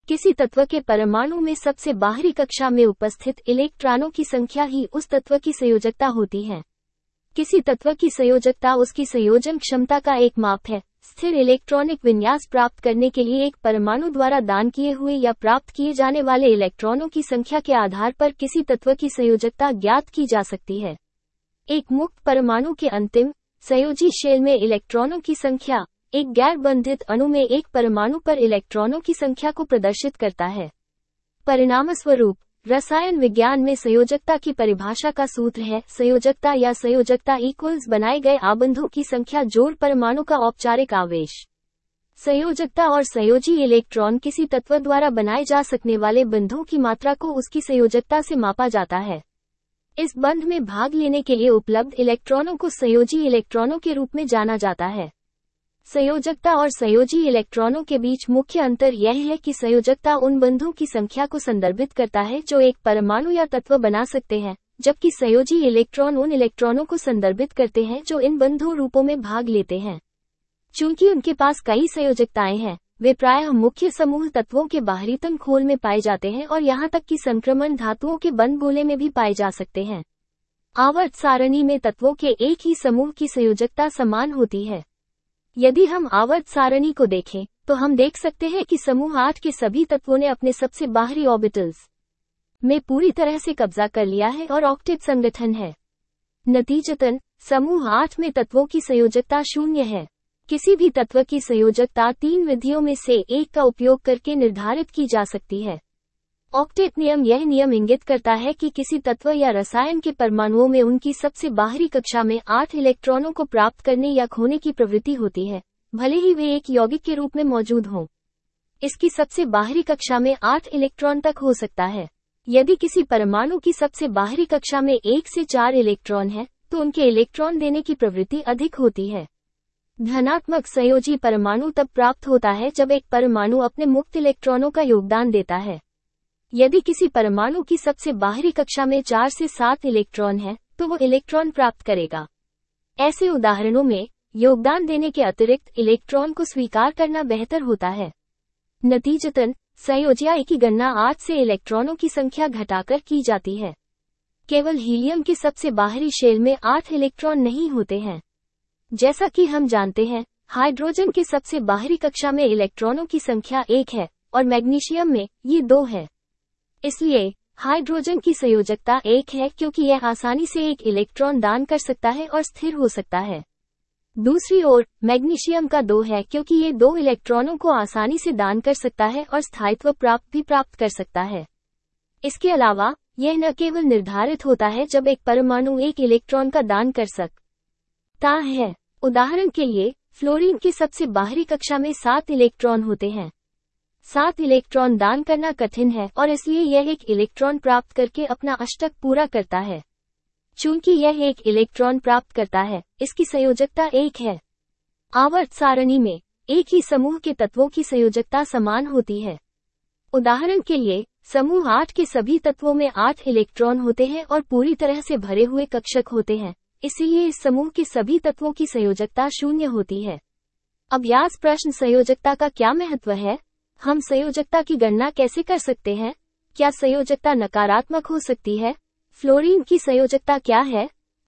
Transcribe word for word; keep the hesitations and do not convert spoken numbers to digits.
किसी तत्व के परमाणु में सबसे बाहरी कक्षा में उपस्थित इलेक्ट्रॉनों की संख्या ही उस तत्व की संयोजकता होती है। किसी तत्व की संयोजकता उसकी संयोजन क्षमता का एक माप है। स्थिर इलेक्ट्रॉनिक विन्यास प्राप्त करने के लिए एक परमाणु द्वारा दान किए हुए या प्राप्त किए जाने वाले इलेक्ट्रॉनों की संख्या के आधार पर किसी तत्व की संयोजकता ज्ञात की जा सकती है। एक मुक्त परमाणु के अंतिम संयोजी शेल में इलेक्ट्रॉनों की संख्या एक गैर बंधित अणु में एक परमाणु पर इलेक्ट्रॉनों की संख्या को प्रदर्शित करता है। परिणामस्वरूप रसायन विज्ञान में संयोजकता की परिभाषा का सूत्र है संयोजकता या संयोजकता इक्वल्स बनाए गए आबंधों की संख्या जोड़ परमाणु का औपचारिक आवेश। संयोजकता और संयोजी इलेक्ट्रॉन किसी तत्व द्वारा बनाए जा सकने वाले बंधों की मात्रा को उसकी संयोजकता से मापा जाता है। इस बंध में भाग लेने के लिए उपलब्ध इलेक्ट्रॉनों को संयोजी इलेक्ट्रॉनों के रूप में जाना जाता है। संयोजकता और संयोजी इलेक्ट्रॉनों के बीच मुख्य अंतर यह है कि संयोजकता उन बंधों की संख्या को संदर्भित करता है जो एक परमाणु या तत्व बना सकते हैं, जबकि संयोजी इलेक्ट्रॉन उन इलेक्ट्रॉनों को संदर्भित करते हैं जो इन बंधों रूपों में भाग लेते हैं। चूंकि उनके पास कई संयोजकताएं हैं, वे प्रायः मुख्य समूह तत्वों के बाहरीतम खोल में पाए जाते हैं और यहां तक कि संक्रमण धातुओं के बंद गोले में भी पाए जा सकते हैं। आवर्त सारणी में तत्वों के एक ही समूह की संयोजकता समान होती है। यदि हम आवर्त सारणी को देखें, तो हम देख सकते हैं कि समूह आठ के सभी तत्वों ने अपने सबसे बाहरी ऑर्बिटल्स में पूरी तरह से कब्जा कर लिया है और ऑक्टेट संगठन है। नतीजतन, समूह आठ में तत्वों की संयोजकता शून्य है। किसी भी तत्व की संयोजकता तीन विधियों में से एक का उपयोग करके निर्धारित की जा सकती है। ऑक्टेट नियम यह नियम इंगित करता है कि किसी तत्व या रसायन के परमाणुओं में उनकी सबसे बाहरी कक्षा में आठ इलेक्ट्रॉनों को प्राप्त करने या खोने की प्रवृत्ति होती है, भले ही वे एक यौगिक के रूप में मौजूद हों। इसकी सबसे बाहरी कक्षा में आठ इलेक्ट्रॉन तक हो सकता है। यदि किसी परमाणु की सबसे बाहरी कक्षा में एक से चार इलेक्ट्रॉन है, तो उनके इलेक्ट्रॉन देने की प्रवृत्ति अधिक होती है। धनात्मक संयोजी परमाणु तब प्राप्त होता है जब एक परमाणु अपने मुक्त इलेक्ट्रॉनों का योगदान देता है। यदि किसी परमाणु की सबसे बाहरी कक्षा में चार से सात इलेक्ट्रॉन है, तो वो इलेक्ट्रॉन प्राप्त करेगा। ऐसे उदाहरणों में योगदान देने के अतिरिक्त इलेक्ट्रॉन को स्वीकार करना बेहतर होता है। नतीजतन, संयोज्यता की गणना आठ से इलेक्ट्रॉनों की संख्या घटाकर की जाती है। केवल हीलियम के सबसे बाहरी शेल में आठ इलेक्ट्रॉन नहीं होते हैं। जैसा कि हम जानते हैं, हाइड्रोजन के सबसे बाहरी कक्षा में इलेक्ट्रॉनों की संख्या एक है और मैग्नीशियम में ये दो है। इसलिए हाइड्रोजन की संयोजकता एक है क्योंकि यह आसानी से एक इलेक्ट्रॉन दान कर सकता है और स्थिर हो सकता है। दूसरी ओर, मैग्नीशियम का दो है क्योंकि ये दो इलेक्ट्रॉनों को आसानी से दान कर सकता है और स्थायित्व प्राप्त भी प्राप्त कर सकता है। इसके अलावा, यह न केवल निर्धारित होता है जब एक परमाणु एक इलेक्ट्रॉन का दान कर सकता है। उदाहरण के लिए, फ्लोरीन की सबसे बाहरी कक्षा में सात इलेक्ट्रॉन होते हैं। सात इलेक्ट्रॉन दान करना कठिन है और इसलिए यह एक इलेक्ट्रॉन प्राप्त करके अपना अष्टक पूरा करता है। चूंकि यह एक इलेक्ट्रॉन प्राप्त करता है, इसकी संयोजकता एक है। आवर्त सारणी में एक ही समूह के तत्वों की संयोजकता समान होती है। उदाहरण के लिए, समूह आठ के सभी तत्वों में आठ इलेक्ट्रॉन होते हैं और पूरी तरह से भरे हुए कक्षक होते हैं, इसलिए इस समूह के सभी तत्वों की संयोजकता शून्य होती है। अभ्यास प्रश्न संयोजकता का क्या महत्व है? हम संयोजकता की गणना कैसे कर सकते हैं? क्या संयोजकता नकारात्मक हो सकती है? फ्लोरीन की संयोजकता क्या है?